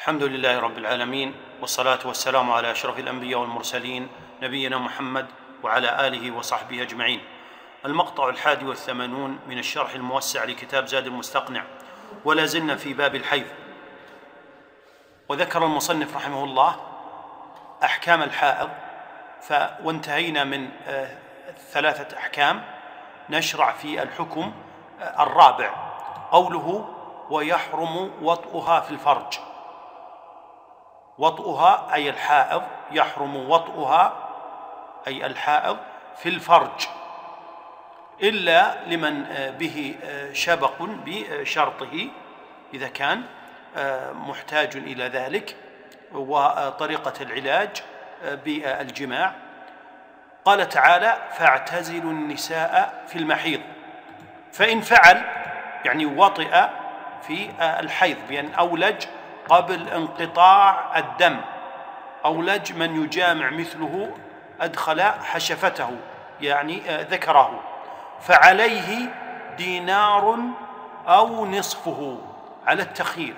الحمد لله رب العالمين، والصلاة والسلام على أشرف الأنبياء والمرسلين نبينا محمد وعلى آله وصحبه أجمعين. المقطع 81 من الشرح الموسع لكتاب زاد المستقنع، ولا زلنا في باب الحيض. وذكر المصنف رحمه الله أحكام الحائض، وانتهينا من 3 أحكام. نشرع في الحكم الرابع، قوله: ويحرم وطئها في الفرج. وطئها أي الحائض، يحرم وطئها أي الحائض في الفرج، إلا لمن به شبق بشرطه، إذا كان محتاج إلى ذلك، وطريقة العلاج بالجماع. قال تعالى: فاعتزلوا النساء في المحيض. فإن فعل يعني وطئ في الحيض بأن أولج قبل انقطاع الدم، أولج من يجامع مثله أدخل حشفته يعني ذكره، فعليه دينار أو نصفه على التخيير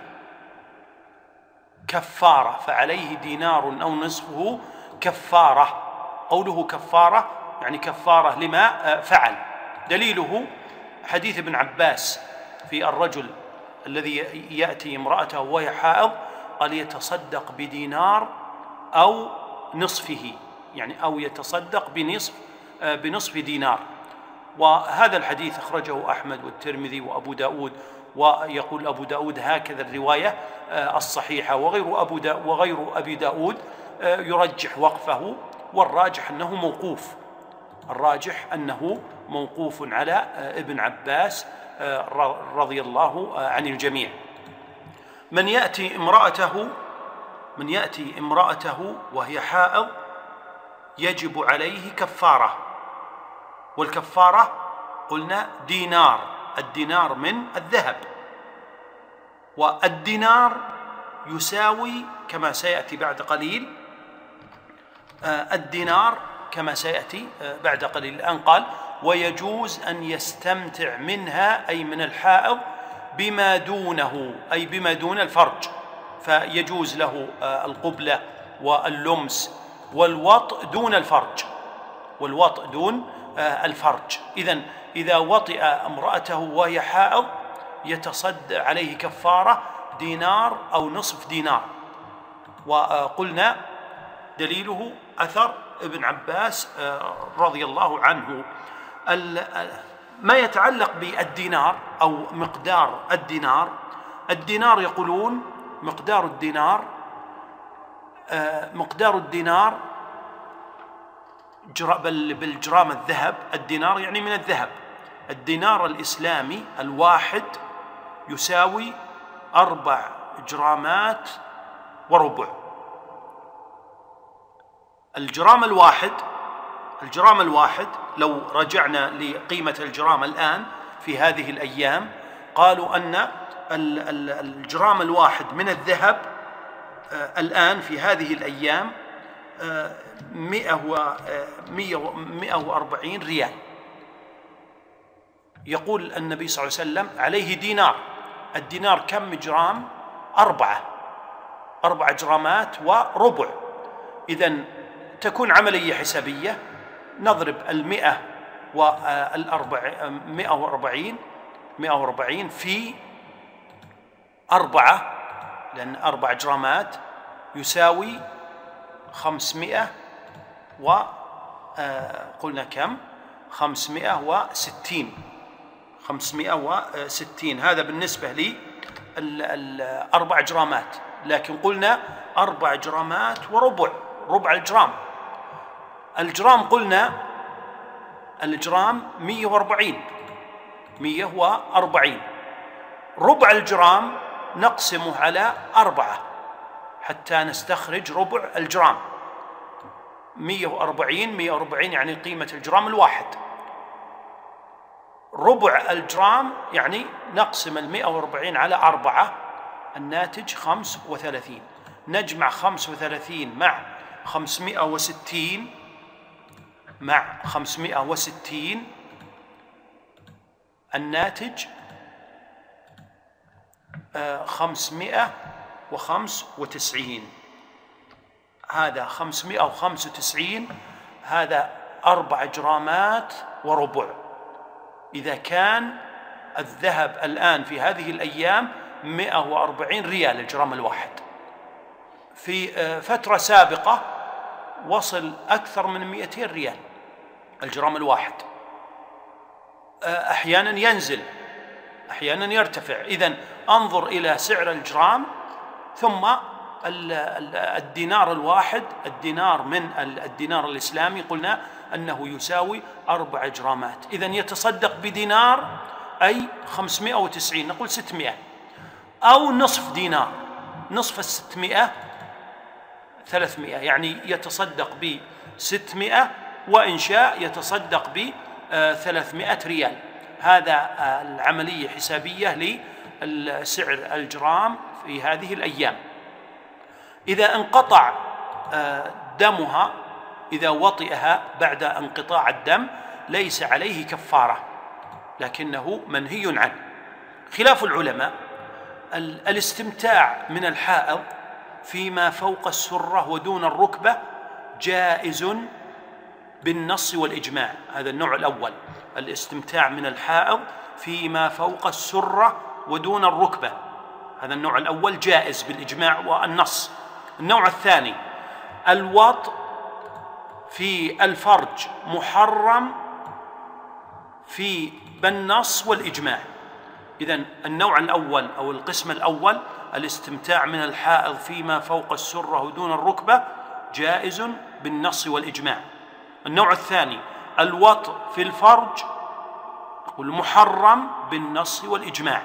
كفارة. فعليه دينار أو نصفه كفارة. قوله كفارة يعني كفارة لما فعل. دليله حديث ابن عباس في الرجل الذي يأتي امرأته وهي حائض، قال: يتصدق بدينار أو نصفه، يعني أو يتصدق بنصف دينار. وهذا الحديث أخرجه أحمد والترمذي وأبو داود، ويقول أبو داود هكذا الرواية الصحيحة، وغير أبي داود يرجح وقفه، والراجح أنه موقوف. الراجح أنه موقوف على ابن عباس رضي الله عن الجميع. من يأتي امرأته وهي حائض يجب عليه كفارة، والكفارة قلنا دينار. الدينار من الذهب، والدينار يساوي كما سيأتي بعد قليل. الدينار كما سيأتي بعد قليل. الآن قال: ويجوز أن يستمتع منها أي من الحائض بما دونه، أي بما دون الفرج، فيجوز له القبلة واللمس والوطء دون الفرج، والوطء دون الفرج. إذن إذا وطئ امرأته وهي حائض يتصد عليه كفارة دينار أو نصف دينار. وقلنا دليله أثر ابن عباس رضي الله عنه. ما يتعلق بالدينار أو مقدار الدينار، الدينار يقولون مقدار الدينار بالجرام الذهب. الدينار يعني من الذهب. الدينار الإسلامي الواحد يساوي 4 جرامات وربع. الجرام الواحد لو رجعنا لقيمة الجرام الآن في هذه الأيام، قالوا أن الجرام الواحد من الذهب الآن في هذه الأيام 140 ريال. يقول النبي صلى الله عليه وسلم: عليه دينار. الدينار كم جرام؟ 4 جرامات وربع. إذن تكون عملية حسابية، نضرب 140 في 4، لأن 4 جرامات يساوي 500 قلنا كم؟ 560. هذا بالنسبة لي 4 جرامات، لكن قلنا 4 جرامات وربع، ربع الجرام. الجرام قلنا الجرام 140. ربع الجرام نقسمه على 4 حتى نستخرج ربع الجرام. 140 يعني قيمة الجرام الواحد. ربع الجرام يعني نقسم 140 على 4، الناتج 35. نجمع 35 مع 560 الناتج 595. هذا 595، هذا 4 جرامات وربع. إذا كان الذهب الآن في هذه الأيام 140 ريال الجرام الواحد، في فترة سابقة وصل أكثر من 200 ريال الجرام الواحد. أحيانا ينزل، أحيانا يرتفع. إذن أنظر إلى سعر الجرام، ثم الدينار الواحد، الدينار من الدينار الإسلامي قلنا أنه يساوي 4 جرامات. إذن يتصدق بدينار أي 590، نقول 600، أو نصف دينار، نصف 600 300، يعني يتصدق ب600، وإن شاء يتصدق ب300 ريال. هذا العملية حسابية لسعر الجرام في هذه الأيام. إذا انقطع دمها، إذا وطئها بعد انقطاع الدم ليس عليه كفارة، لكنه منهي عنه. خلاف العلماء، الاستمتاع من الحائض فيما فوق السرة ودون الركبة جائز بالنص والإجماع. هذا النوع الأول، الاستمتاع من الحائض فيما فوق السرة ودون الركبة، هذا النوع الأول جائز بالإجماع والنص. النوع الثاني، الوطء في الفرج محرم بالنص والإجماع. إذن النوع الأول أو القسم الأول، الاستمتاع من الحائض فيما فوق السرة ودون الركبة جائز بالنص والإجماع. النوع الثاني، الوطء في الفرج المحرم بالنص والإجماع.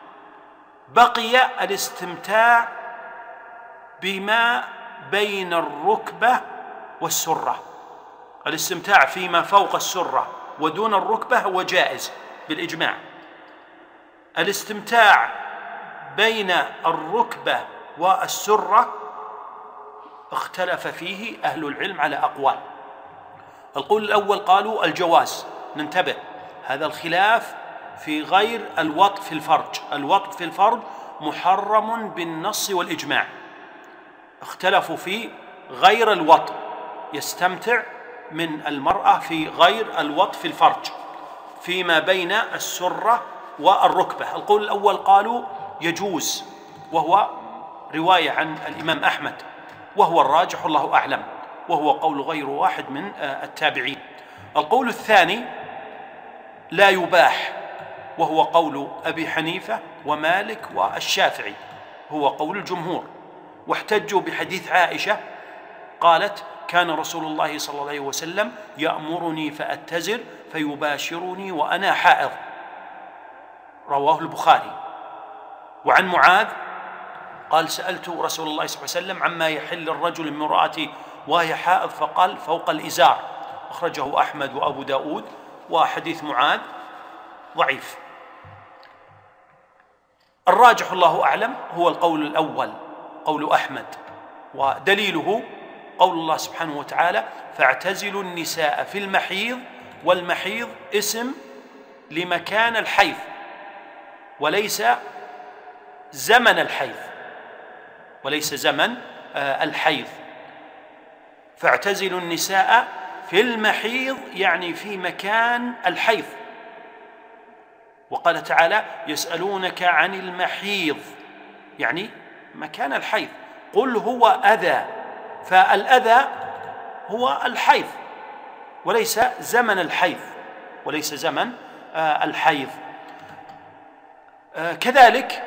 بقي الاستمتاع بما بين الركبة والسرة. الاستمتاع فيما فوق السرة ودون الركبة هو جائز بالإجماع. الاستمتاع بين الركبة والسرة اختلف فيه أهل العلم على أقوال. القول الأول قالوا الجواز، ننتبه، هذا الخلاف في غير الوطء في الفرج. الوطء في الفرج محرم بالنص والإجماع. اختلفوا في غير الوطء، يستمتع من المرأة في غير الوطء في الفرج فيما بين السرة والركبة. القول الأول قالوا يجوز، وهو رواية عن الإمام أحمد، وهو الراجح الله أعلم، وهو قول غير واحد من التابعين. القول الثاني لا يباح، وهو قول أبي حنيفة ومالك والشافعي، هو قول الجمهور. واحتجوا بحديث عائشة قالت كان رسول الله صلى الله عليه وسلم يأمرني فأتزر فيباشرني وأنا حائض، رواه البخاري. وعن معاذ قال سألت رسول الله صلى الله عليه وسلم عما يحل الرجل من امرأته وهي حائض فقال فوق الإزار، أخرجه أحمد وأبو داود. وحديث معاذ ضعيف. الراجح الله أعلم هو القول الأول، قول أحمد، ودليله قول الله سبحانه وتعالى فاعتزلوا النساء في المحيض، والمحيض اسم لمكان الحيض وليس زمن الحيض، وليس زمن الحيض. فاعتزلوا النساء في المحيض يعني في مكان الحيض. وقال تعالى يسألونك عن المحيض يعني مكان الحيض، قل هو أذى، فالأذى هو الحيض وليس زمن الحيض، وليس زمن الحيض. كذلك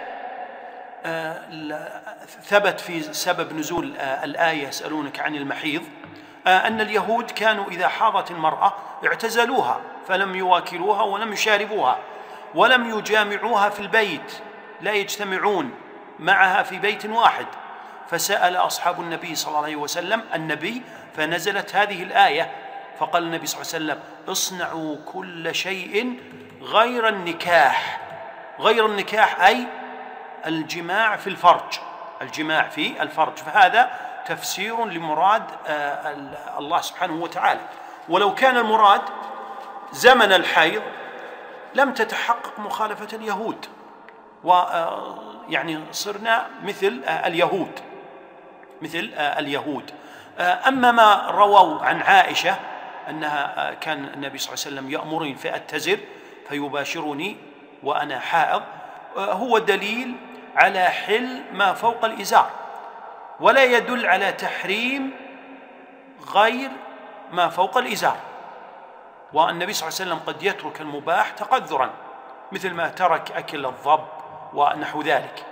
ثبت في سبب نزول الآية يسألونك عن المحيض أن اليهود كانوا إذا حاضت المرأة اعتزلوها، فلم يواكلوها ولم يشاربوها ولم يجامعوها في البيت، لا يجتمعون معها في بيت واحد. فسأل أصحاب النبي صلى الله عليه وسلم النبي، فنزلت هذه الآية، فقال النبي صلى الله عليه وسلم اصنعوا كل شيء غير النكاح. غير النكاح أي الجماع في الفرج، الجماع في الفرج. فهذا تفسير لمراد الله سبحانه وتعالى. ولو كان المراد زمن الحيض لم تتحقق مخالفة اليهود، يعني صرنا مثل اليهود، مثل اليهود. أما ما رووا عن عائشة أنها كان النبي صلى الله عليه وسلم يأمرني فأتزر فيباشرني وأنا حائض، هو دليل على حل ما فوق الإزار، ولا يدل على تحريم غير ما فوق الإزار. والنبي صلى الله عليه وسلم قد يترك المباح تقذرا، مثل ما ترك أكل الضب ونحو ذلك.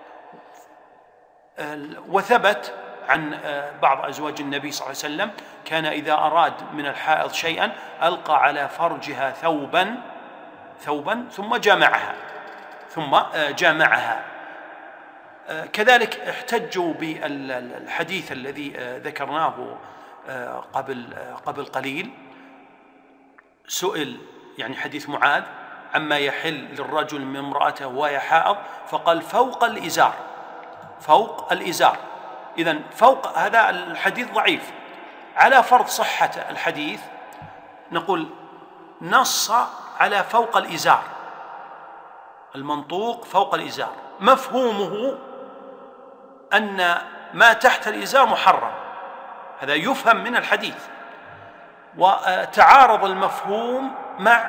وثبت عن بعض أزواج النبي صلى الله عليه وسلم كان إذا أراد من الحائض شيئا ألقى على فرجها ثوبا ثم جامعها. كذلك احتجوا بالحديث الذي ذكرناه قبل قليل، سئل يعني حديث معاذ عما يحل للرجل من امرأته وهي حائض، فقال فوق الإزار. إذن فوق هذا الحديث ضعيف. على فرض صحة الحديث نقول نص على فوق الإزار، المنطوق فوق الإزار، مفهومه أن ما تحت الإزار محرم، هذا يفهم من الحديث. وتعارض المفهوم مع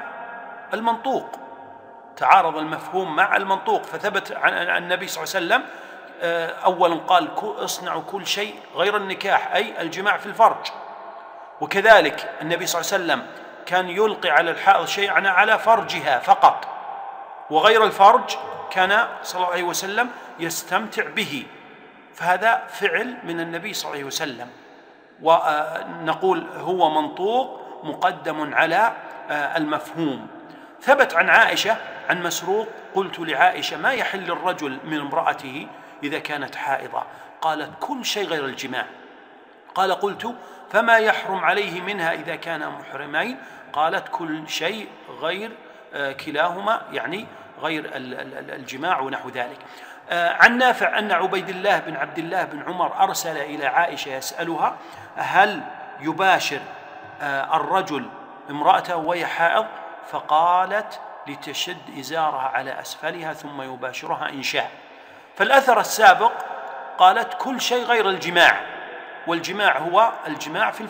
المنطوق، فثبت عن النبي صلى الله عليه وسلم أولا قال اصنعوا كل شيء غير النكاح، أي الجماع في الفرج. وكذلك النبي صلى الله عليه وسلم كان يلقي على الحائض شيئا على فرجها فقط، وغير الفرج كان صلى الله عليه وسلم يستمتع به، فهذا فعل من النبي صلى الله عليه وسلم. ونقول هو منطوق مقدم على المفهوم. ثبت عن عائشة عن مسروق قلت لعائشة ما يحل للرجل من امرأته إذا كانت حائضة؟ قالت كل شيء غير الجماع. قال قلت فما يحرم عليه منها إذا كانا محرمين؟ قالت كل شيء غير كلاهما، يعني غير الجماع ونحو ذلك. عن نافع أن عبيد الله بن عبد الله بن عمر أرسل إلى عائشة يسألها هل يباشر الرجل امرأته وهي حائض؟ فقالت لتشد إزارها على أسفلها ثم يباشرها إن شاء. فالأثر السابق قالت كل شيء غير الجماع، والجماع هو الجماع في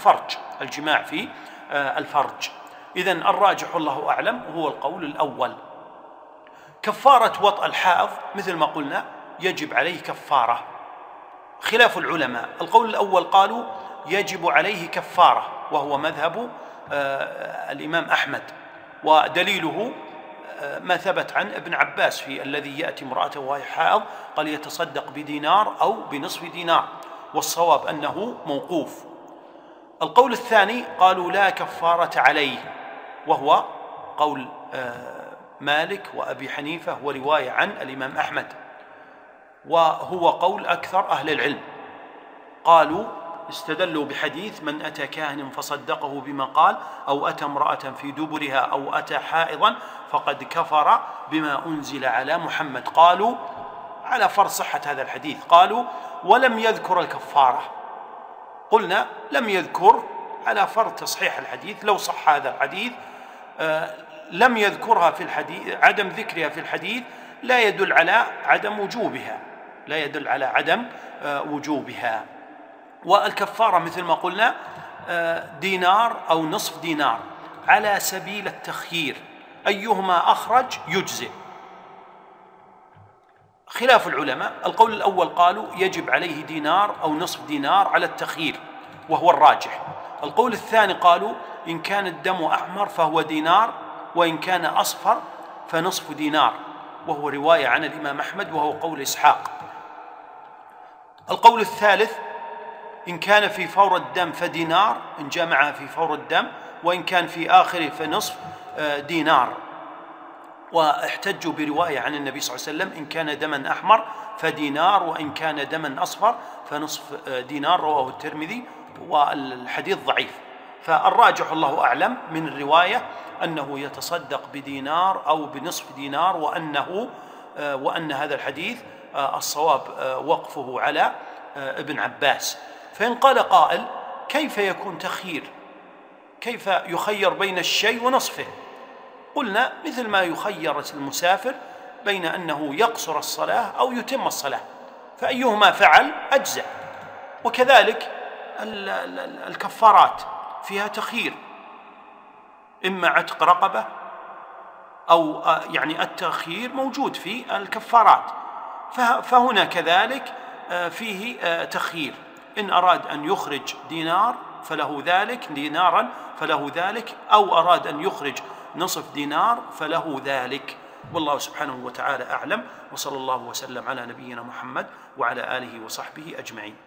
الفرج. إذن الراجح والله أعلم هو القول الأول. كفارة وطأ الحائض مثل ما قلنا يجب عليه كفارة، خلاف العلماء. القول الأول قالوا يجب عليه كفارة، وهو مذهب الإمام أحمد، ودليله ما ثبت عن ابن عباس في الذي يأتي امرأته وهي حائض قال يتصدق بدينار أو بنصف دينار، والصواب أنه موقوف. القول الثاني قالوا لا كفارة عليه، وهو قول مالك وأبي حنيفة ورواية عن الإمام أحمد، وهو قول أكثر أهل العلم. قالوا استدلوا بحديث من أتى كاهنا فصدقه بما قال أو أتى امرأة في دبرها أو أتى حائضا فقد كفر بما أنزل على محمد. قالوا على فرض صحة هذا الحديث، قالوا ولم يذكر الكفارة. قلنا لم يذكر على فرض تصحيح الحديث، لو صح هذا الحديث لم يذكرها في الحديث، عدم ذكرها في الحديث لا يدل على عدم وجوبها. والكفارة مثل ما قلنا دينار أو نصف دينار على سبيل التخيير، أيهما أخرج يجزئ. خلاف العلماء، القول الأول قالوا يجب عليه دينار أو نصف دينار على التخيير وهو الراجح. القول الثاني قالوا إن كان الدم أحمر فهو دينار، وإن كان أصفر فنصف دينار، وهو رواية عن الإمام أحمد وهو قول إسحاق. القول الثالث إن كان في فور الدم فدينار إن جامعها في فور الدم، وإن كان في آخره فنصف دينار. واحتجوا برواية عن النبي صلى الله عليه وسلم إن كان دما أحمر فدينار، وإن كان دما أصفر فنصف دينار، رواه الترمذي، والحديث ضعيف. فالراجح الله أعلم من الرواية أنه يتصدق بدينار أو بنصف دينار، وأن هذا الحديث الصواب وقفه على ابن عباس. فإن قال قائل كيف يكون تخيير؟ كيف يخير بين الشيء ونصفه؟ قلنا مثل ما يخير المسافر بين أنه يقصر الصلاة أو يتم الصلاة، فأيهما فعل أجزأ. وكذلك الكفارات فيها تخيير، إما عتق رقبة أو يعني التخيير موجود في الكفارات، فهنا كذلك فيه تخيير، إن أراد أن يخرج دينار فله ذلك، دينارا فله ذلك، أو أراد أن يخرج نصف دينار فله ذلك. والله سبحانه وتعالى أعلم، وصلى الله وسلم على نبينا محمد وعلى آله وصحبه أجمعين.